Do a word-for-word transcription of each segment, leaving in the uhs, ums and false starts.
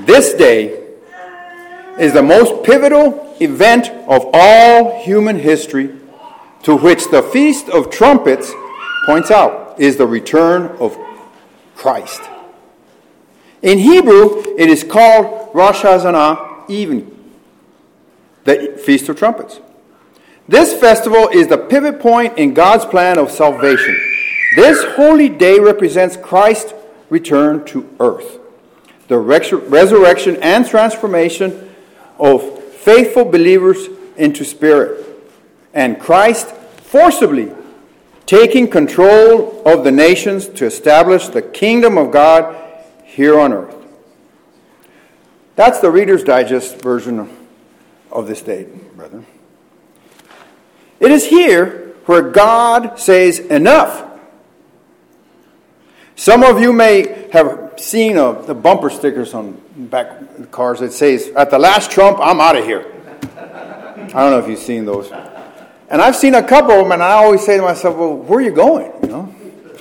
This day is the most pivotal event of all human history, to which the Feast of Trumpets points out is the return of Christ. In Hebrew, it is called Rosh Hashanah Evening, the Feast of Trumpets. This festival is the pivot point in God's plan of salvation. This holy day represents Christ's return to earth, the resurrection and transformation of faithful believers into spirit, and Christ forcibly taking control of the nations to establish the kingdom of God here on earth. That's the Reader's Digest version of this day, brethren. It is here where God says enough. Some of you may have seen a, the bumper stickers on back cars that says, "At the last Trump, I'm out of here." I don't know if you've seen those. And I've seen a couple of them, and I always say to myself, well, where are you going? You know?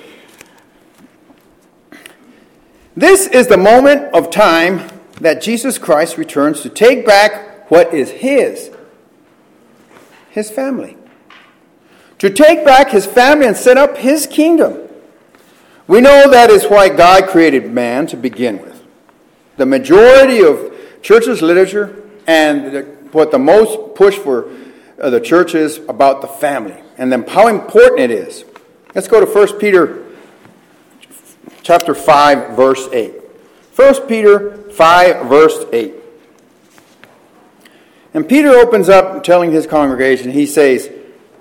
This is the moment of time that Jesus Christ returns to take back what is his, his family. To take back his family and set up his kingdom. We know that is why God created man to begin with. The majority of church's literature and the, what the most push for uh, the church is about the family and then how important it is. Let's go to First Peter chapter five, verse eight. First Peter five, verse eight. And Peter opens up telling his congregation, he says,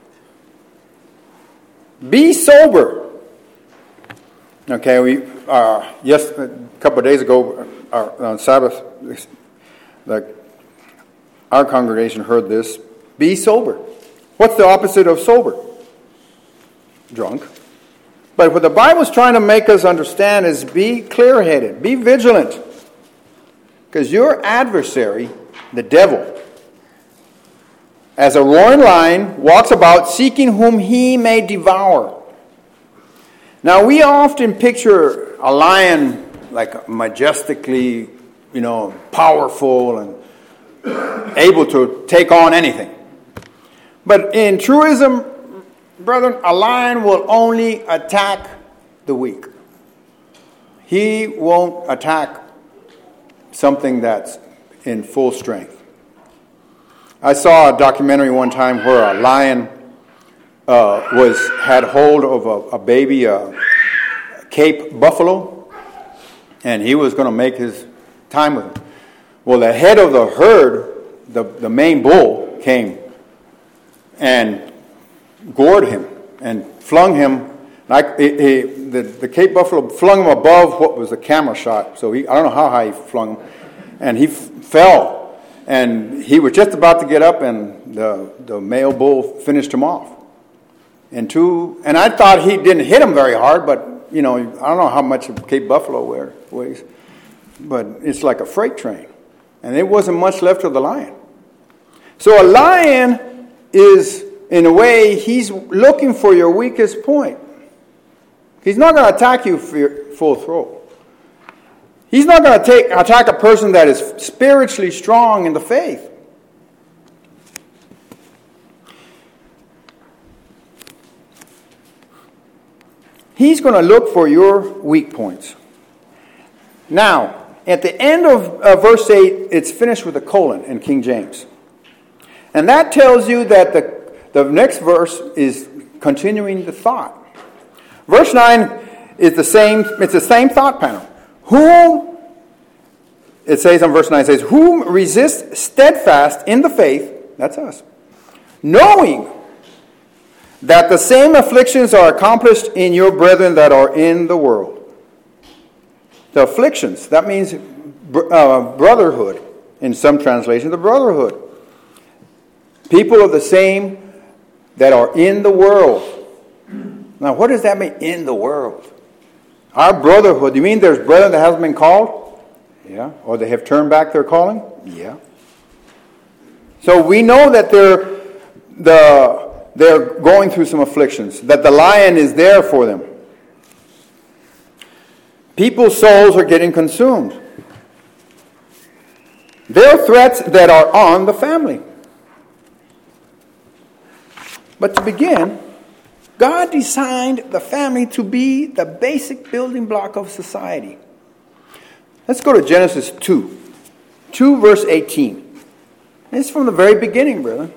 "Be sober." Okay, we uh, yes, a couple of days ago, our, on Sabbath, the, our congregation heard this. Be sober. What's the opposite of sober? Drunk. But what the Bible's trying to make us understand is be clear-headed, be vigilant. Because your adversary, the devil, as a roaring lion, walks about seeking whom he may devour. Now, we often picture a lion like majestically, you know, powerful and able to take on anything. But in truism, brethren, a lion will only attack the weak. He won't attack something that's in full strength. I saw a documentary one time where a lion uh, was had hold of a, a baby uh, Cape buffalo, and he was going to make his time with him. Well, the head of the herd, the, the main bull, came and gored him and flung him like he, he, the, the Cape buffalo flung him above what was the camera shot. So he, I don't know how high he flung him, and he f- fell, and he was just about to get up, and the the male bull finished him off. And two, and I thought he didn't hit him very hard, but you know I don't know how much a Cape buffalo weighs, but it's like a freight train, and there wasn't much left of the lion. So a lion is, in a way, he's looking for your weakest point. He's not going to attack you for your full throat. He's not going to take, attack a person that is spiritually strong in the faith. He's going to look for your weak points. Now, at the end of uh, verse eight, it's finished with a colon in King James. And that tells you that the, the next verse is continuing the thought. Verse nine is the same, it's the same thought pattern. Whom, it says on verse nine, it says, whom resist steadfast in the faith, that's us, knowing that the same afflictions are accomplished in your brethren that are in the world. The afflictions, that means uh, brotherhood. In some translations, the brotherhood. People of the same that are in the world. Now, what does that mean, in the world? Our brotherhood, you mean there's brethren that haven't been called? Yeah. Or they have turned back their calling? Yeah. So we know that they're, the, they're going through some afflictions, that the lion is there for them. People's souls are getting consumed. There are threats that are on the family. But to begin, God designed the family to be the basic building block of society. Let's go to Genesis two. two verse eighteen. It's from the very beginning, brother.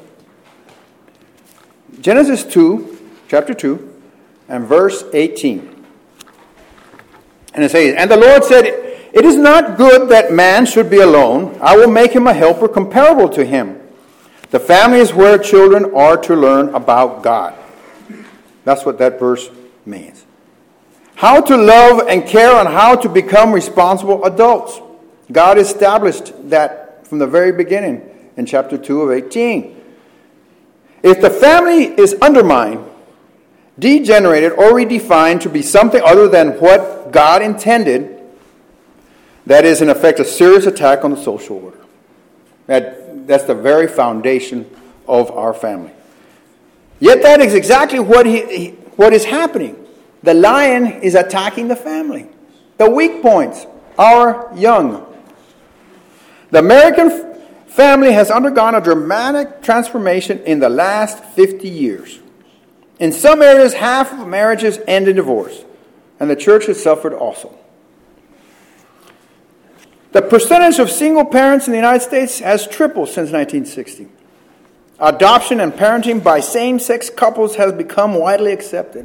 Genesis two, chapter two, and verse eighteen. And it says, "And the Lord said, it is not good that man should be alone. I will make him a helper comparable to him. The family is where children are to learn about God." That's what that verse means. How to love and care and how to become responsible adults. God established that from the very beginning in chapter two of eighteen. If the family is undermined, degenerated, or redefined to be something other than what God intended, that is, in effect, a serious attack on the social order. That, that's the very foundation of our family. Yet that is exactly what, he, he, what is happening. The lion is attacking the family. The weak points, our young. The American f- family has undergone a dramatic transformation in the last fifty years. In some areas, half of marriages end in divorce, and the church has suffered also. The percentage of single parents in the United States has tripled since nineteen sixty. Adoption and parenting by same-sex couples has become widely accepted.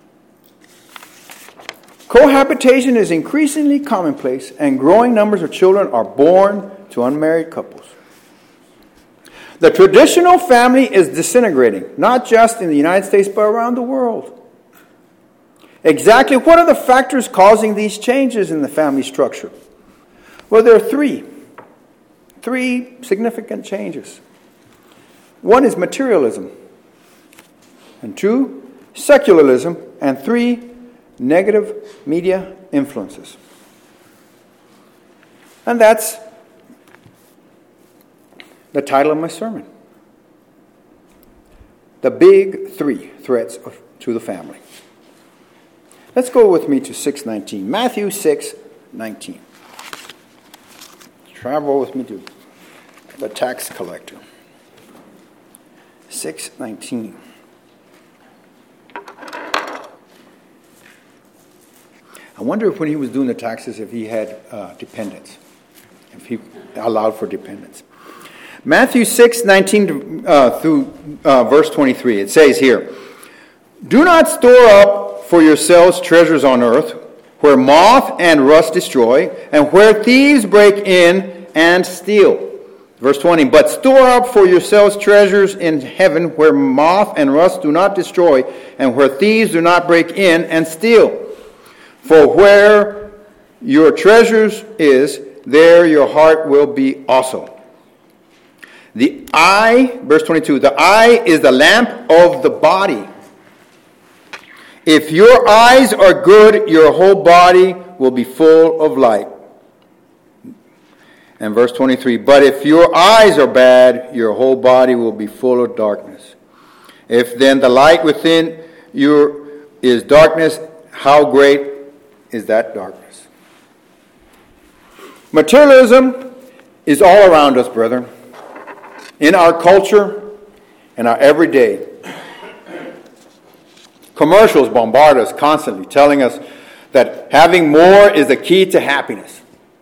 Cohabitation is increasingly commonplace, and growing numbers of children are born to unmarried couples. The traditional family is disintegrating, not just in the United States, but around the world. Exactly what are the factors causing these changes in the family structure? Well, there are three. Three significant changes. One is materialism. And two, secularism. And three, negative media influences. And that's the title of my sermon. The big three threats of, to the family. Let's go with me to six nineteen. Matthew six nineteen. Travel with me to the tax collector. six nineteen. I wonder if when he was doing the taxes, if he had uh, dependents, if he allowed for dependents. Matthew six nineteen uh, through uh, verse twenty-three. It says here, "Do not store up for yourselves treasures on earth, where moth and rust destroy, and where thieves break in and steal." Verse twenty, "But store up for yourselves treasures in heaven, where moth and rust do not destroy, and where thieves do not break in and steal. For where your treasures is, there your heart will be also." The eye, verse twenty-two, "The eye is the lamp of the body. If your eyes are good, your whole body will be full of light." And verse twenty-three, "But if your eyes are bad, your whole body will be full of darkness. If then the light within you is darkness, how great is that darkness?" Materialism is all around us, brethren. In our culture, in our everyday. Commercials bombard us constantly, telling us that having more is the key to happiness.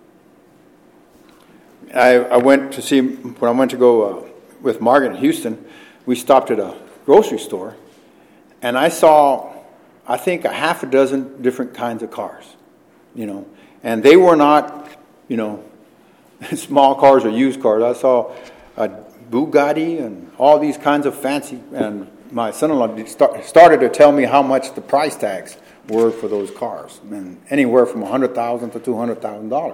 I, I went to see, when I went to go uh, with Margaret in Houston, we stopped at a grocery store, and I saw, I think, a half a dozen different kinds of cars, you know, and they were not, you know, small cars or used cars. I saw a Bugatti and all these kinds of fancy, and my son-in-law start, started to tell me how much the price tags were for those cars, and anywhere from one hundred thousand dollars to two hundred thousand dollars.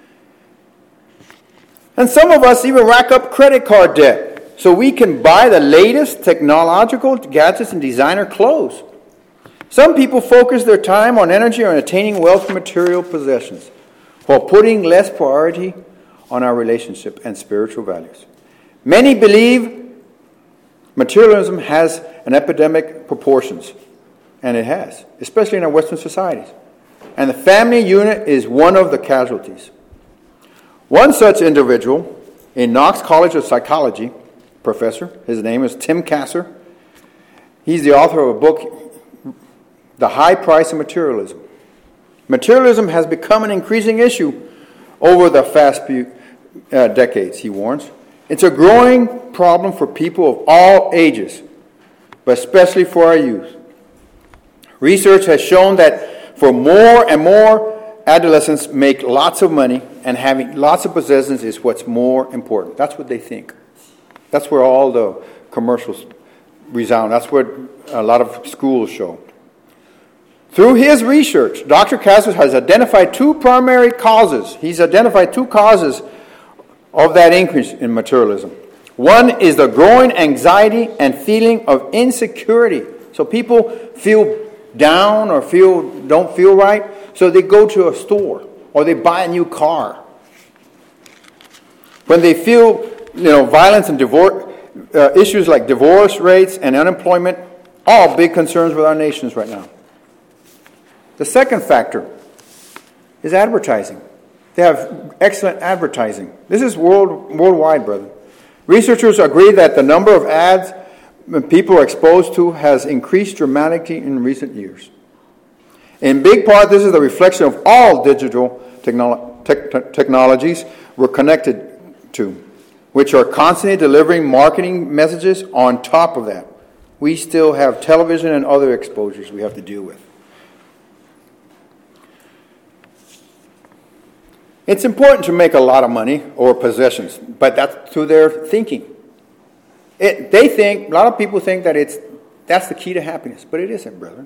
And some of us even rack up credit card debt so we can buy the latest technological gadgets and designer clothes. Some people focus their time on energy on attaining wealth and material possessions, while putting less priority on our relationship and spiritual values. Many believe materialism has an epidemic proportions, and it has, especially in our Western societies. And the family unit is one of the casualties. One such individual a Knox College of Psychology professor. His name is Tim Kasser. He's the author of a book, The High Price of Materialism. Materialism has become an increasing issue over the past few uh, decades, he warns. It's a growing problem for people of all ages, but especially for our youth. Research has shown that for more and more adolescents make lots of money, and having lots of possessions is what's more important. That's what they think. That's where all the commercials resound. That's what a lot of schools show. Through his research, Doctor Kasser has identified two primary causes. He's identified two causes of that increase in materialism. One is the growing anxiety and feeling of insecurity. So people feel down or feel don't feel right, so they go to a store or they buy a new car. When they feel, you know, violence and divorce, uh, issues like divorce rates and unemployment, all big concerns with our nations right now. The second factor is advertising. They have excellent advertising. This is world worldwide, brother. Researchers agree that the number of ads people are exposed to has increased dramatically in recent years. In big part, this is the reflection of all digital technolo- te- technologies we're connected to, which are constantly delivering marketing messages on top of that. We still have television and other exposures we have to deal with. It's important to make a lot of money or possessions, but that's through their thinking. It, they think, a lot of people think that it's that's the key to happiness, but it isn't, brethren.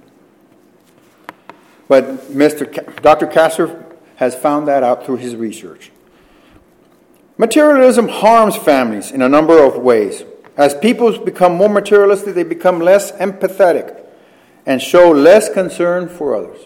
But Mister K- Doctor Kasser has found that out through his research. Materialism harms families in a number of ways. As people become more materialistic, they become less empathetic and show less concern for others.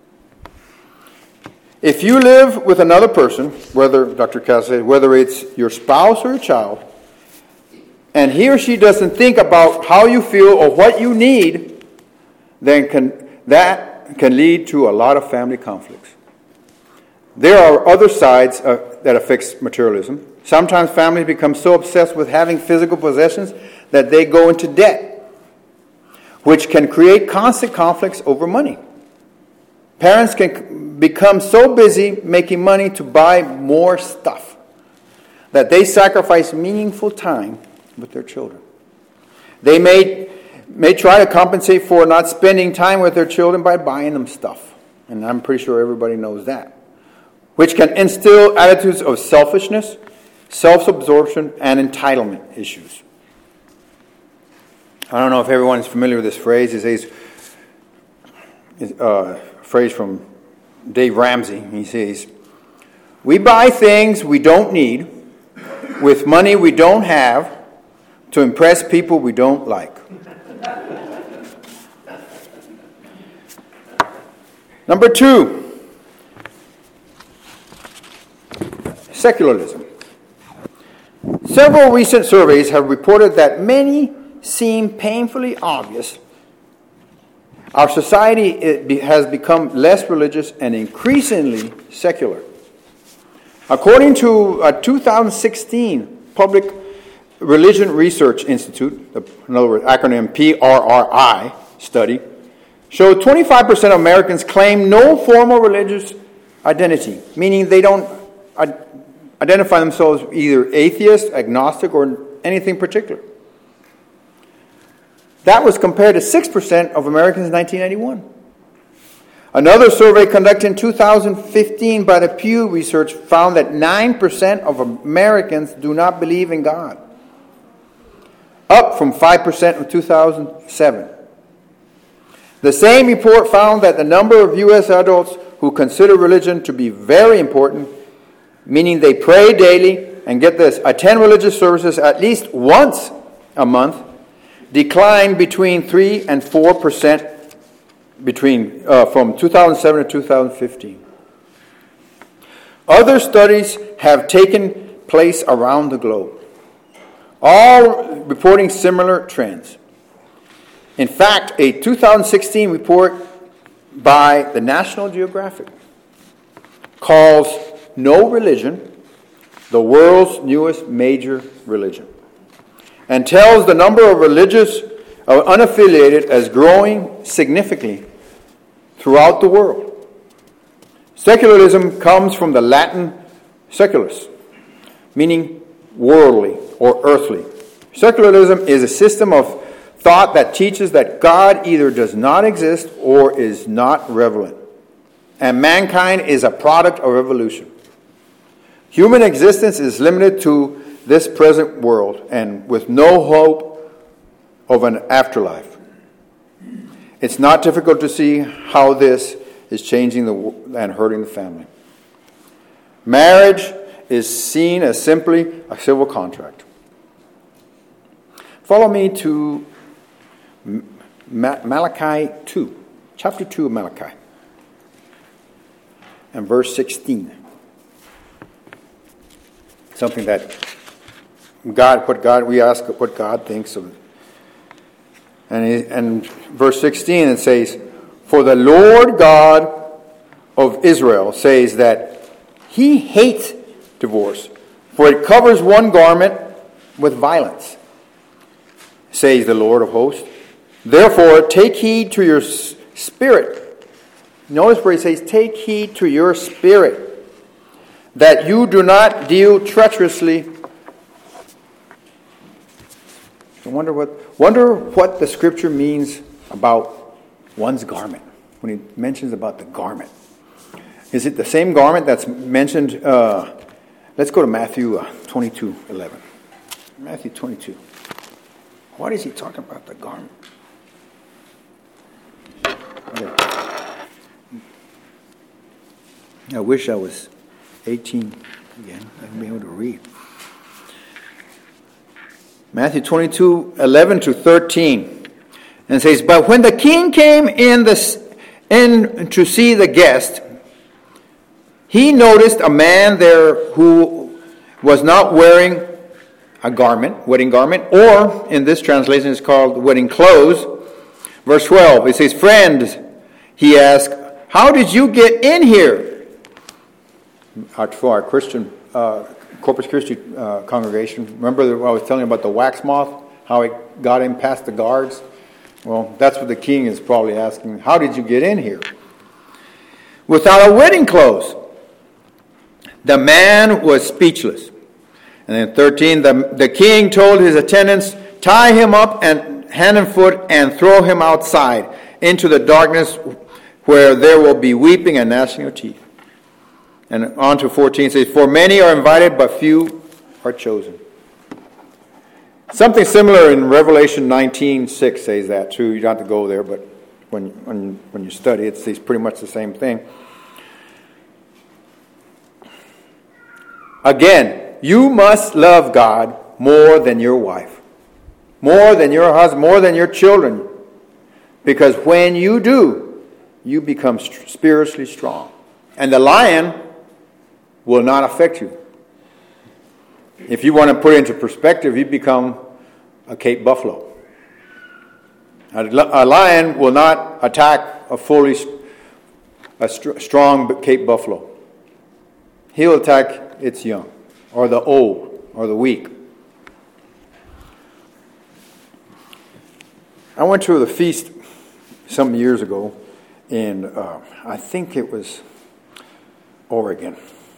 If you live with another person, whether, Doctor Kasser said, whether it's your spouse or your child, and he or she doesn't think about how you feel or what you need, then can, that can lead to a lot of family conflicts. There are other sides uh, that affects materialism. Sometimes families become so obsessed with having physical possessions that they go into debt, which can create constant conflicts over money. Parents can become so busy making money to buy more stuff that they sacrifice meaningful time with their children. They may, may try to compensate for not spending time with their children by buying them stuff. And I'm pretty sure everybody knows that. Which can instill attitudes of selfishness, self-absorption, and entitlement issues. I don't know if everyone is familiar with this phrase. It says, uh, a phrase from Dave Ramsey. He says, "We buy things we don't need with money we don't have to impress people we don't like." Number two, secularism. Several recent surveys have reported that many seem painfully obvious. Our society has become less religious and increasingly secular. According to a two thousand sixteen Public Religion Research Institute, in other words, acronym P R R I study, showed twenty-five percent of Americans claim no formal religious identity, meaning they don't identify themselves either atheist, agnostic, or anything particular. That was compared to six percent of Americans in nineteen ninety-one. Another survey conducted in two thousand fifteen by the Pew Research found that nine percent of Americans do not believe in God, up from five percent in two thousand seven. The same report found that the number of U S adults who consider religion to be very important, meaning they pray daily and, get this, attend religious services at least once a month, declined between three and four percent between uh, from two thousand seven to two thousand fifteen. Other studies have taken place around the globe, all reporting similar trends. In fact, a two thousand sixteen report by the National Geographic calls "No Religion: the world's newest major religion, and tells the number of religious uh, unaffiliated as growing significantly throughout the world. Secularism comes from the Latin seculus, meaning worldly or earthly. Secularism is a system of thought that teaches that God either does not exist or is not relevant, and mankind is a product of evolution. Human existence is limited to this present world and with no hope of an afterlife. It's not difficult to see how this is changing the and hurting the family. Marriage is seen as simply a civil contract. Follow me to Malachi two, chapter two of Malachi, and verse sixteen. Something that God, what God, we ask what God thinks of it. And, he, and verse sixteen, it says, "For the Lord God of Israel says that he hates divorce, for it covers one garment with violence, says the Lord of hosts. Therefore, take heed to your spirit." Notice where he says, "Take heed to your spirit, that you do not deal treacherously." I wonder what wonder what the scripture means about one's garment when he mentions about the garment. Is it the same garment that's mentioned? Uh, let's go to Matthew uh, twenty-two eleven. Matthew twenty-two. What is he talking about, the garment? I wish I was eighteen again. I'd be able to read. Matthew twenty-two eleven to thirteen. And it says, "But when the king came in, the, in to see the guest, he noticed a man there who was not wearing a garment, wedding garment, or in this translation it's called wedding clothes." Verse twelve, it says, "Friend," he asked, "how did you get in here?" Our, for our Christian, uh, Corpus Christi uh, congregation, remember the, I was telling you about the wax moth, how it got in past the guards? Well, that's what the king is probably asking. How did you get in here? "Without a wedding clothes." The man was speechless. And then thirteen, the, the king told his attendants, "Tie him up and hand and foot and throw him outside into the darkness where there will be weeping and gnashing of teeth." And on to fourteen says, "For many are invited, but few are chosen." Something similar in Revelation nineteen six says that too. You don't have to go there, but when, when, when you study it, it's pretty much the same thing. Again, you must love God more than your wife, more than your husband, more than your children. Because when you do, you become spiritually strong. And the lion will not affect you. If you want to put it into perspective, you become a Cape buffalo. A lion will not attack a fully a strong Cape buffalo. He'll attack its young, or the old, or the weak. I went to the feast some years ago in, uh, I think it was Oregon.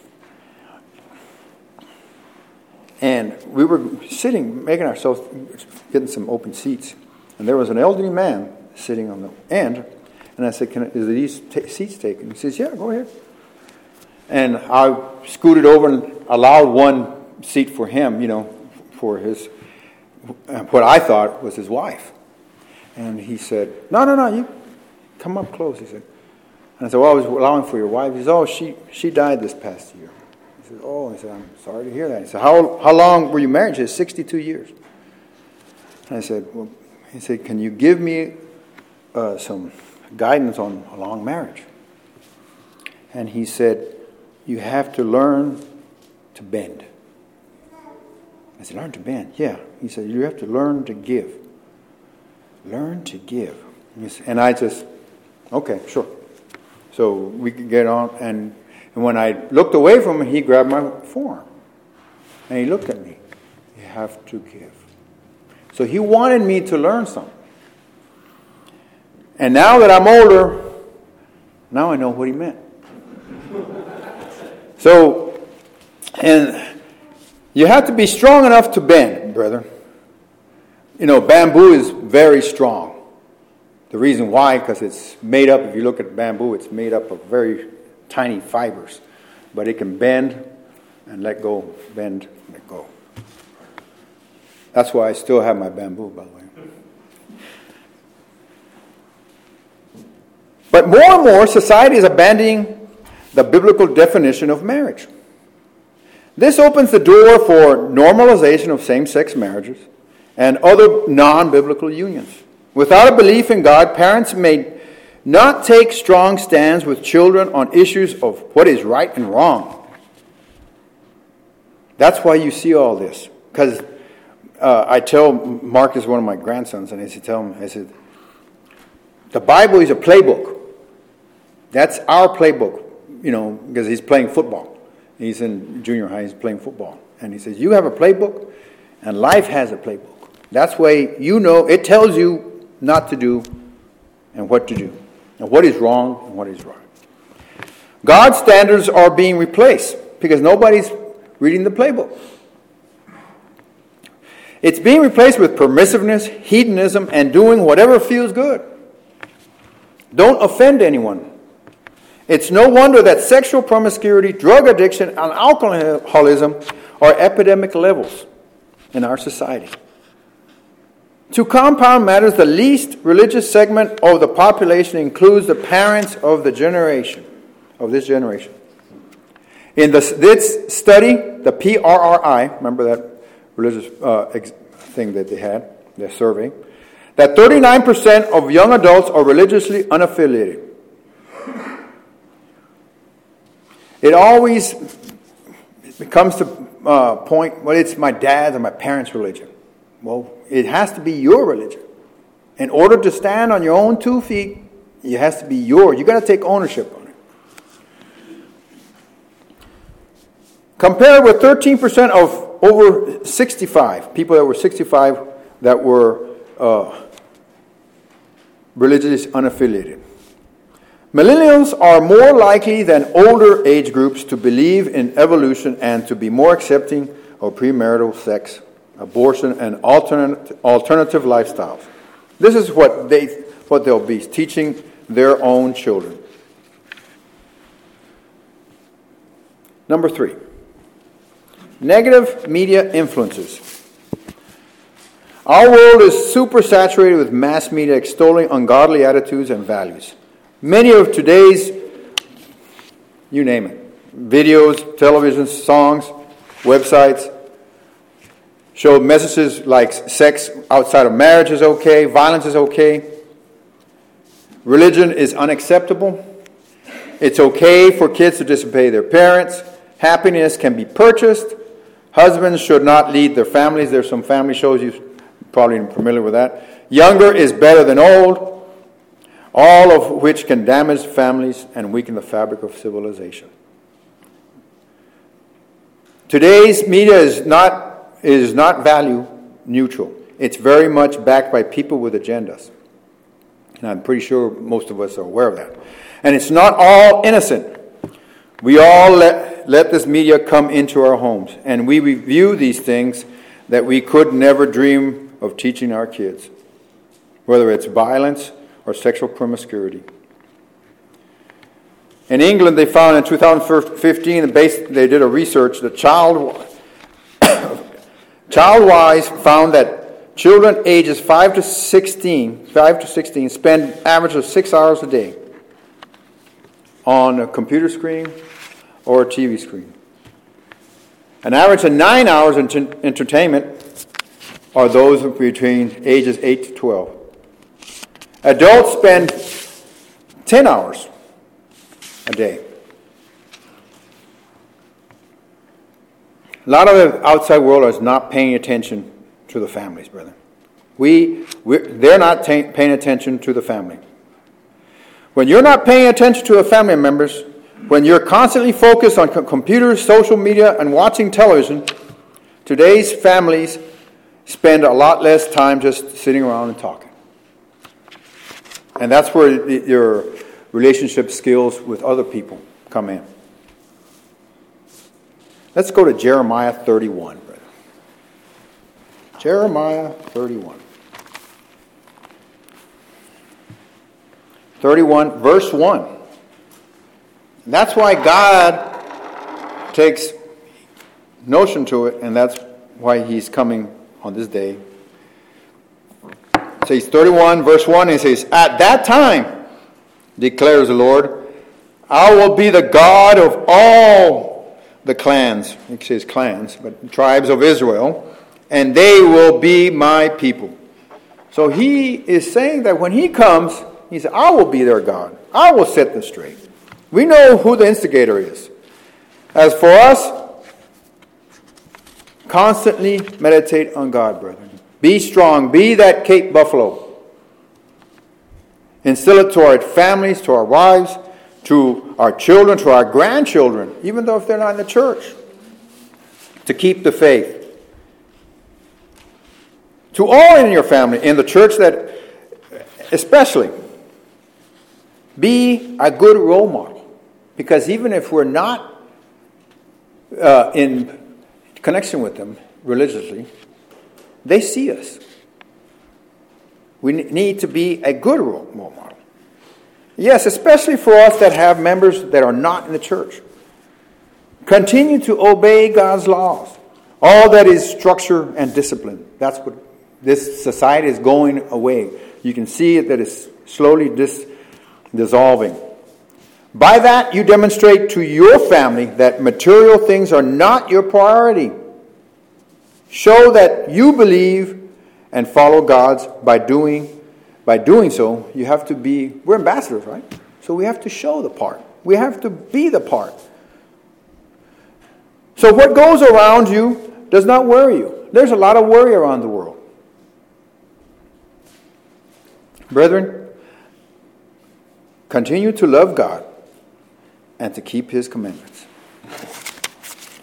And we were sitting, making ourselves, getting some open seats. And there was an elderly man sitting on the end. And I said, "Can I, is these t- seats taken?" He says, "Yeah, go ahead." And I scooted over and allowed one seat for him, you know, for his, what I thought was his wife. And he said, "No, no, no, you come up close," he said. And I said, "Well, I was allowing for your wife." He said, "Oh, she she died this past year." He said, "Oh," I said, "I'm sorry to hear that." He said, How how long were you married?" He said, sixty-two years. And I said, "Well," he said, "can you give me uh, some guidance on a long marriage?" And he said, "You have to learn to bend." I said, "Learn to bend?" "Yeah." He said, "You have to learn to give. Learn to give." And I just, okay, sure. So we could get on, and, and when I looked away from him, he grabbed my forearm. And he looked at me. You have to give. So he wanted me to learn something. And now that I'm older, now I know what he meant. So, and you have to be strong enough to bend, brethren. You know, bamboo is very strong. The reason why, because it's made up, if you look at bamboo, it's made up of very tiny fibers. But it can bend and let go, bend, let go. That's why I still have my bamboo, by the way. But more and more, society is abandoning the biblical definition of marriage. This opens the door for normalization of same-sex marriages and other non-biblical unions. Without a belief in God, parents may not take strong stands with children on issues of what is right and wrong. That's why you see all this. Because uh, I tell Marcus, one of my grandsons, and I said, tell him, I said, the Bible is a playbook. That's our playbook, you know, because he's playing football. He's in junior high, he's playing football. And he says, you have a playbook, and life has a playbook. That's why you know, it tells you not to do and what to do, and what is wrong and what is right. God's standards are being replaced because nobody's reading the playbook. It's being replaced with permissiveness, hedonism, and doing whatever feels good. Don't offend anyone. It's no wonder that sexual promiscuity, drug addiction, and alcoholism are epidemic levels in our society. To compound matters, the least religious segment of the population includes the parents of the generation, of this generation. In this, this study, the P R R I, remember that religious uh, ex- thing that they had, their survey, that thirty-nine percent of young adults are religiously unaffiliated. It always becomes to a uh, point, well, it's my dad's or my parents' religion. Well, it has to be your religion. In order to stand on your own two feet, it has to be yours. You've got to take ownership on it. Compared with thirteen percent of over sixty-five, people that were sixty-five that were uh, religiously unaffiliated. Millennials are more likely than older age groups to believe in evolution and to be more accepting of premarital sex, abortion, and alternate, alternative lifestyles. This is what they what they'll be teaching their own children. Number three, negative media influences. Our world is super saturated with mass media extolling ungodly attitudes and values. Many of today's, you name it, videos, television, songs, websites, show messages like sex outside of marriage is okay, violence is okay, religion is unacceptable, it's okay for kids to disobey their parents, happiness can be purchased, husbands should not lead their families. There's some family shows, you're probably familiar with that. Younger is better than old. All of which can damage families and weaken the fabric of civilization. Today's media is not, is not value neutral. It's very much backed by people with agendas. And I'm pretty sure most of us are aware of that. And it's not all innocent. We all let, let this media come into our homes. And we review these things that we could never dream of teaching our kids. Whether it's violence or sexual promiscuity. In England, they found in two thousand fifteen, they did a research, the Child, Childwise found that children ages five to sixteen, five to sixteen spend an average of six hours a day on a computer screen or a T V screen. An average of nine hours in t- entertainment are those between ages eight to twelve. Adults spend ten hours a day. A lot of the outside world is not paying attention to the families, brother. We, they're not t- paying attention to the family. When you're not paying attention to the family members, when you're constantly focused on co- computers, social media, and watching television, Today's families spend a lot less time just sitting around and talking. And that's where your relationship skills with other people come in. Let's go to Jeremiah thirty-one. Brother. Jeremiah thirty-one. thirty-one, verse one. And that's why God takes notion to it, and that's why he's coming on this day. It says thirty-one, verse one, and it says, "At that time, declares the Lord, I will be the God of all the clans," it says clans, but tribes of Israel, "and they will be my people." So he is saying that when he comes, he said, I will be their God. I will set them straight. We know who the instigator is. As for us, constantly meditate on God, brethren. Be strong. Be that Cape Buffalo. Instill it to our families, to our wives, to our children, to our grandchildren, even though if they're not in the church, to keep the faith. To all in your family, in the church that especially, be a good role model. Because even if we're not uh, in connection with them religiously, they see us. We need to be a good role model. Yes, especially for us that have members that are not in the church. Continue to obey God's laws. All that is structure and discipline. That's what this society is going away. You can see it that it's slowly dis- dissolving. By that, you demonstrate to your family that material things are not your priority. Show that you believe and follow God's by doing by doing so. You have to be, we're ambassadors, right? So we have to show the part. We have to be the part. So what goes around you does not worry you. There's a lot of worry around the world. Brethren, continue to love God and to keep His commandments.